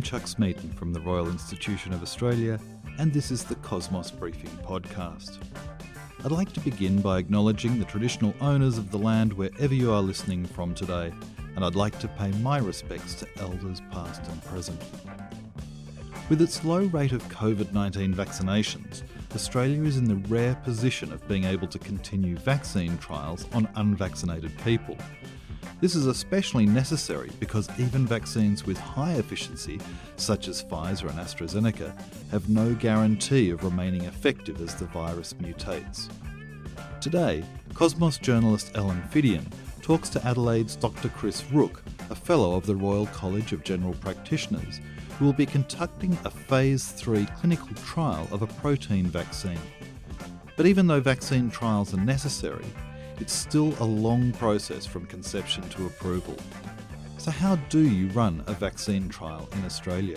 Chuck Smeaton from the Royal Institution of Australia, and this is the Cosmos Briefing podcast. I'd like to begin by acknowledging the traditional owners of the land wherever you are listening from today, and I'd like to pay my respects to elders past and present. With its low rate of COVID-19 vaccinations, Australia is in the rare position of being able to continue vaccine trials on unvaccinated people. This is especially necessary because even vaccines with high efficiency, such as Pfizer and AstraZeneca, have no guarantee of remaining effective as the virus mutates. Today, Cosmos journalist Ellen Fidian talks to Adelaide's Dr. Chris Rook, a Fellow of the Royal College of General Practitioners, who will be conducting a Phase 3 clinical trial of a protein vaccine. But even though vaccine trials are necessary, it's still a long process from conception to approval. So how do you run a vaccine trial in Australia?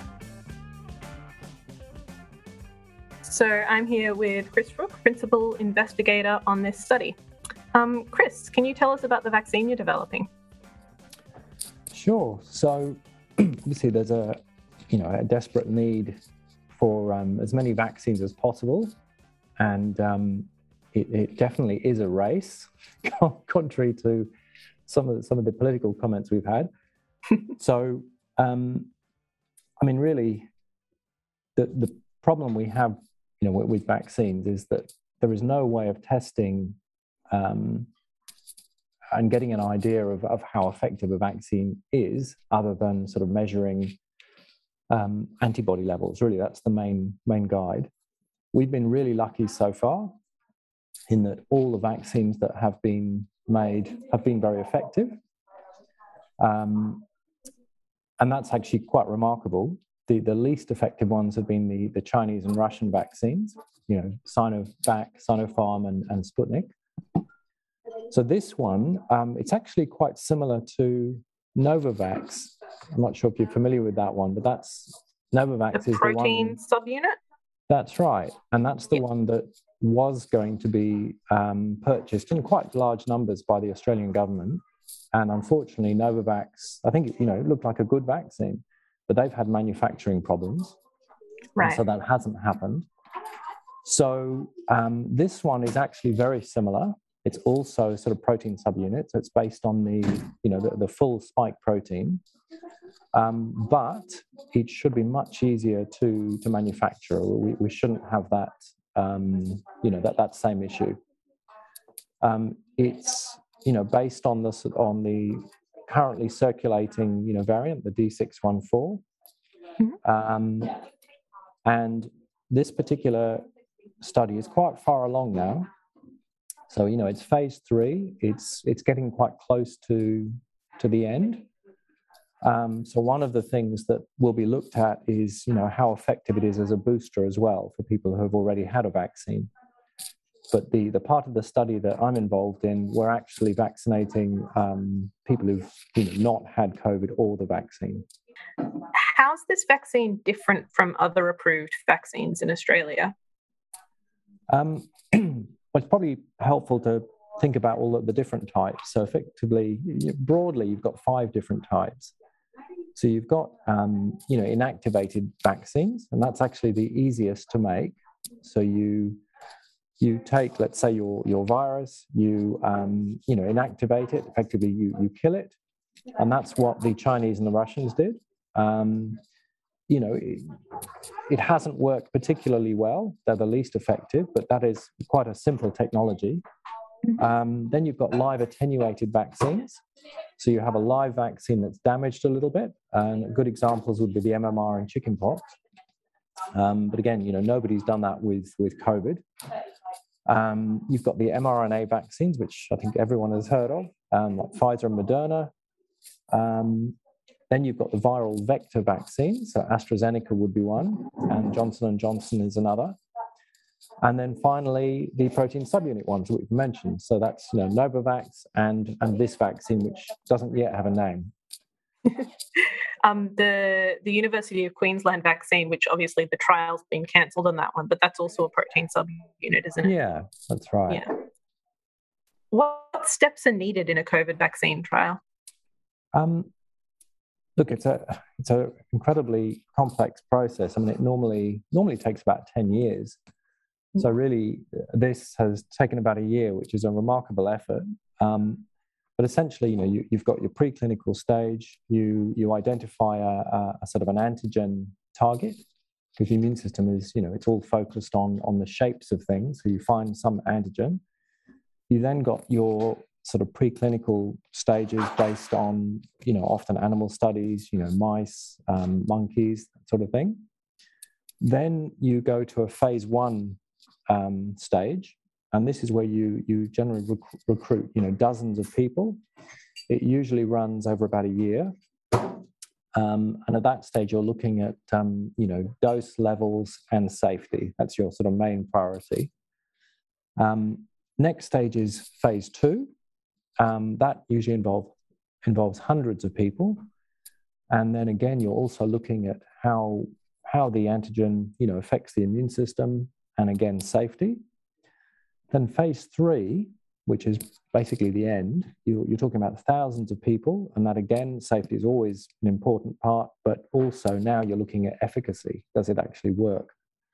So I'm here with Chris Rook, Principal Investigator on this study. Chris, can you tell us about the vaccine you're developing? Sure. So obviously there's a desperate need for as many vaccines as possible, and it definitely is a race, contrary to some of the political comments we've had. So, really, the problem we have, with vaccines is that there is no way of testing and getting an idea of how effective a vaccine is, other than sort of measuring antibody levels. Really, that's the main guide. We've been really lucky so far in that all the vaccines that have been made have been very effective. And that's actually quite remarkable. The least effective ones have been the Chinese and Russian vaccines, Sinovac, Sinopharm, and Sputnik. So this one, it's actually quite similar to Novavax. I'm not sure if you're familiar with that one, but Novavax is the protein subunit? That's right. And that's the one that was going to be purchased in quite large numbers by the Australian government. And unfortunately, Novavax, I think, it looked like a good vaccine, but they've had manufacturing problems. Right. So that hasn't happened. So this one is actually very similar. It's also sort of protein subunit. So it's based on the full spike protein. But it should be much easier to manufacture. We shouldn't have that, that same issue. It's, based on the currently circulating, variant, the D614. Mm-hmm. And this particular study is quite far along now. So, it's phase 3. It's getting quite close to the end. So one of the things that will be looked at is, how effective it is as a booster as well for people who have already had a vaccine. But the part of the study that I'm involved in, we're actually vaccinating people who've not had COVID or the vaccine. How's this vaccine different from other approved vaccines in Australia? Well, it's probably helpful to think about all of the different types. So effectively, broadly, you've got 5 different types. So you've got, inactivated vaccines, and that's actually the easiest to make. So you take, let's say, your virus, you inactivate it. Effectively, you kill it, and that's what the Chinese and the Russians did. It hasn't worked particularly well. They're the least effective, but that is quite a simple technology. Then you've got live attenuated vaccines. So you have a live vaccine that's damaged a little bit. And good examples would be the MMR and chickenpox. But again, nobody's done that with COVID. You've got the mRNA vaccines, which I think everyone has heard of, like Pfizer and Moderna. Then you've got the viral vector vaccines. So AstraZeneca would be one, and Johnson & Johnson is another. And then finally, the protein subunit ones that we've mentioned. So that's Novavax and this vaccine, which doesn't yet have a name. The University of Queensland vaccine, which obviously the trial's been cancelled on that one, but that's also a protein subunit, isn't it? Yeah, that's right. Yeah. What steps are needed in a COVID vaccine trial? Look, it's a incredibly complex process. I mean, it normally takes about 10 years. So really, this has taken about a year, which is a remarkable effort. But essentially, you've got your preclinical stage. You identify a sort of an antigen target, because the immune system is, it's all focused on the shapes of things. So you find some antigen. You then got your sort of preclinical stages based on, often animal studies, mice, monkeys, that sort of thing. Then you go to a phase 1 stage, and this is where you generally recruit, dozens of people. It usually runs over about a year. And at that stage, you're looking at, dose levels and safety. That's your sort of main priority. Next stage is phase 2. That usually involves hundreds of people. And then again, you're also looking at how the antigen, affects the immune system, and again, safety. Then phase 3, which is basically the end, you're talking about thousands of people, and that again, safety is always an important part, but also now you're looking at efficacy. Does it actually work?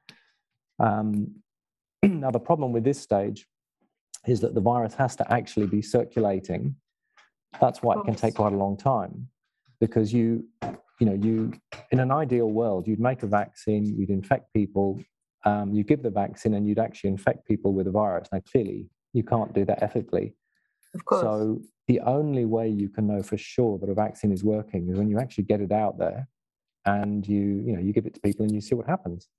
Now, the problem with this stage is that the virus has to actually be circulating. That's why it can take quite a long time, because you in an ideal world, you'd make a vaccine, you'd infect people, you give the vaccine, and you'd actually infect people with the virus. Now, clearly, you can't do that ethically. Of course. So the only way you can know for sure that a vaccine is working is when you actually get it out there, and you give it to people and you see what happens.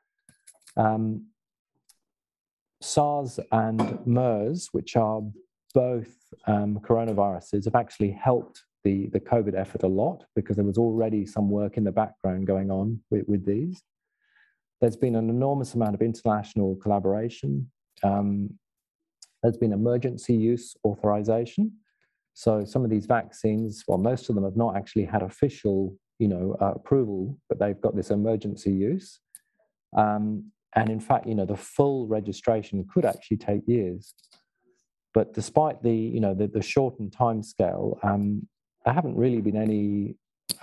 SARS and MERS, which are both coronaviruses, have actually helped the COVID effort a lot, because there was already some work in the background going on with these. There's been an enormous amount of international collaboration. There's been emergency use authorization. So some of these vaccines, well, most of them have not actually had official, approval, but they've got this emergency use. And in fact, the full registration could actually take years. But despite the shortened timescale, there haven't really been any,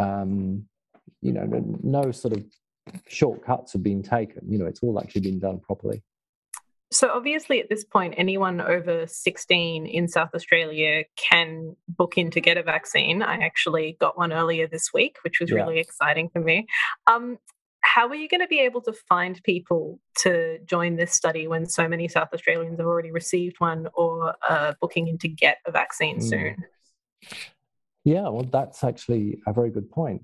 no sort of shortcuts have been taken. It's all actually been done properly. So obviously at this point, anyone over 16 in South Australia can book in to get a vaccine. I actually got one earlier this week, which was really exciting for me. How are you going to be able to find people to join this study when so many South Australians have already received one or are booking in to get a vaccine soon? Yeah, well, that's actually a very good point.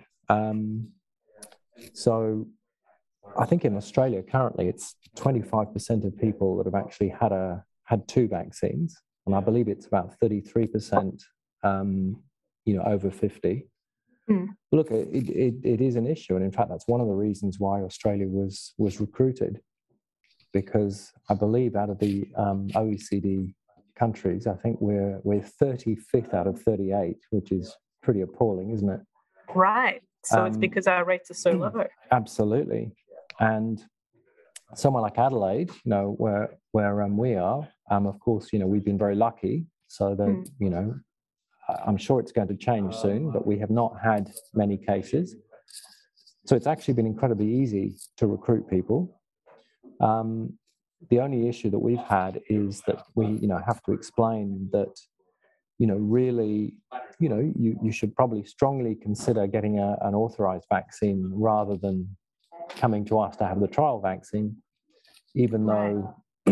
So I think in Australia currently it's 25% of people that have actually had 2 vaccines, and I believe it's about 33%, over 50. Look, it is an issue, and in fact, that's one of the reasons why Australia was recruited, because I believe out of the OECD countries, I think we're 35th out of 38, which is pretty appalling, isn't it? Right. So it's because our rates are so low. Absolutely. And somewhere like Adelaide, where we are, of course, we've been very lucky, so that I'm sure it's going to change soon, but we have not had many cases. So it's actually been incredibly easy to recruit people. The only issue that we've had is that we, have to explain that, really, you should probably strongly consider getting an authorized vaccine rather than coming to us to have the trial vaccine, even though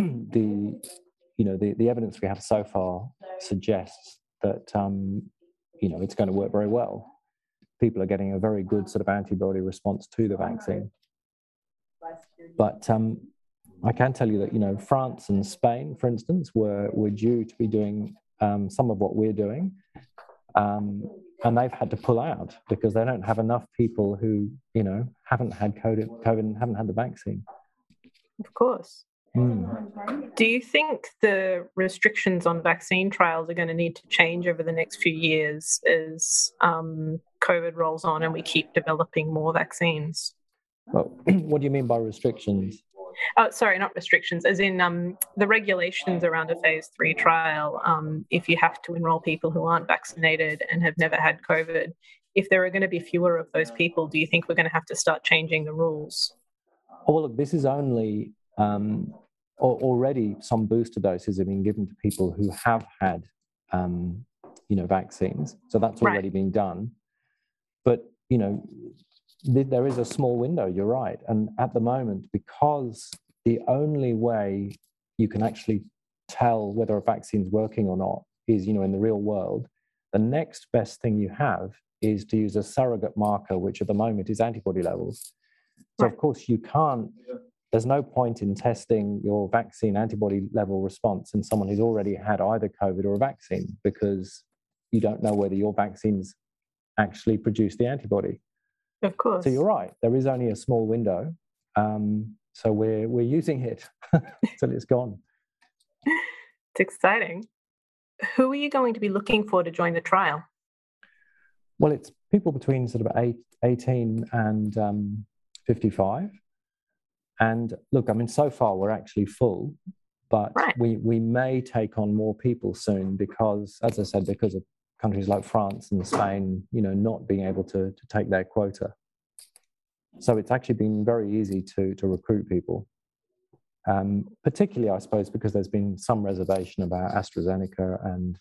the evidence we have so far suggests that it's going to work very well. People are getting a very good sort of antibody response to the vaccine. But I can tell you that France and Spain, for instance, were due to be doing some of what we're doing, and they've had to pull out because they don't have enough people who haven't had COVID and haven't had the vaccine. Of course. Do you think the restrictions on vaccine trials are going to need to change over the next few years as COVID rolls on and we keep developing more vaccines? Well, what do you mean by restrictions? Oh, sorry, not restrictions, as in the regulations around a phase 3 trial. If you have to enroll people who aren't vaccinated and have never had COVID, if there are going to be fewer of those people, do you think we're going to have to start changing the rules? Oh, look, this is only already some booster doses have been given to people who have had, vaccines. So that's already been done. But, there is a small window, you're right. And at the moment, because the only way you can actually tell whether a vaccine's working or not is, in the real world, the next best thing you have is to use a surrogate marker, which at the moment is antibody levels. So, of course, there's no point in testing your vaccine antibody level response in someone who's already had either COVID or a vaccine, because you don't know whether your vaccines actually produce the antibody. Of course. So you're right. There is only a small window. So we're using it until it's gone. It's exciting. Who are you going to be looking for to join the trial? Well, it's people between sort of 18 and 55. And look, so far we're actually full, but we may take on more people soon because, as I said, because of countries like France and Spain, not being able to take their quota. So it's actually been very easy to recruit people, particularly, I suppose, because there's been some reservation about AstraZeneca and,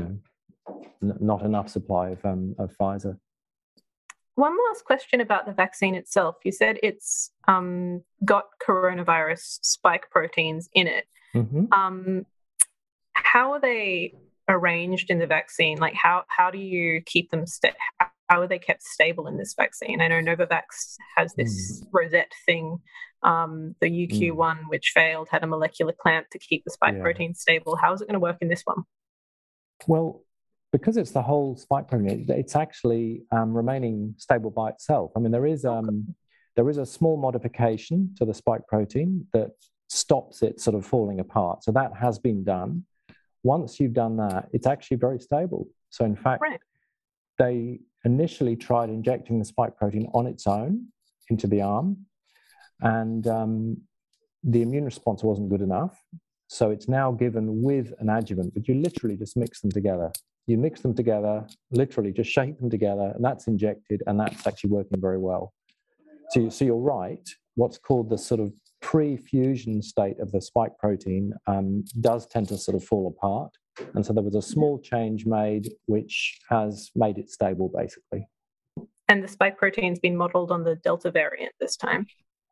not enough supply of Pfizer. One last question about the vaccine itself. You said it's got coronavirus spike proteins in it. Mm-hmm. How are they arranged in the vaccine? Like, how do you keep them how are they kept stable in this vaccine? I know Novavax has this rosette thing. The UQ1, which failed, had a molecular clamp to keep the spike protein stable. How is it going to work in this one? Well, because it's the whole spike protein, it's actually remaining stable by itself. There is a small modification to the spike protein that stops it sort of falling apart. So that has been done. Once you've done that, it's actually very stable. So in fact, they initially tried injecting the spike protein on its own into the arm, and the immune response wasn't good enough. So it's now given with an adjuvant, but you literally just mix them together. You mix them together, literally just shake them together, and that's injected, and that's actually working very well. So you're right. What's called the sort of pre-fusion state of the spike protein does tend to sort of fall apart. And so there was a small change made, which has made it stable, basically. And the spike protein's been modeled on the Delta variant this time?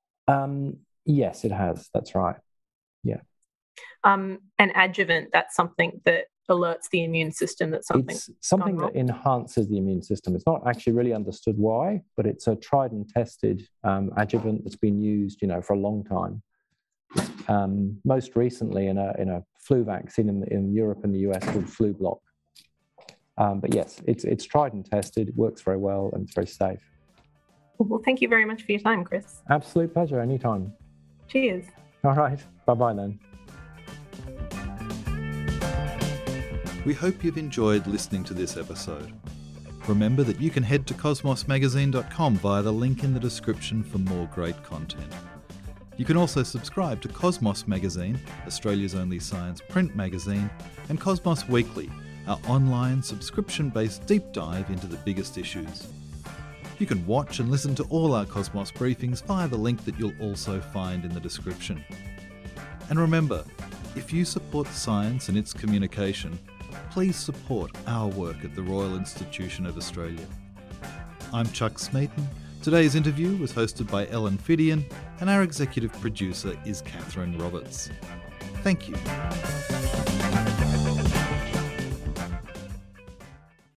Yes, it has. That's right. Yeah. An adjuvant, that's something that alerts the immune system that it's something that enhances the immune system. It's not actually really understood why, but it's a tried and tested adjuvant that's been used, for a long time. Most recently in a flu vaccine in Europe and the US called Flublok. But yes, it's tried and tested. It works very well and it's very safe. Well, thank you very much for your time, Chris. Absolute pleasure. Anytime. Cheers. All right. Bye-bye then. We hope you've enjoyed listening to this episode. Remember that you can head to cosmosmagazine.com via the link in the description for more great content. You can also subscribe to Cosmos Magazine, Australia's only science print magazine, and Cosmos Weekly, our online subscription-based deep dive into the biggest issues. You can watch and listen to all our Cosmos briefings via the link that you'll also find in the description. And remember, if you support science and its communication, please support our work at the Royal Institution of Australia. I'm Chuck Smeaton. Today's interview was hosted by Ellen Fidian, and our executive producer is Catherine Roberts. Thank you.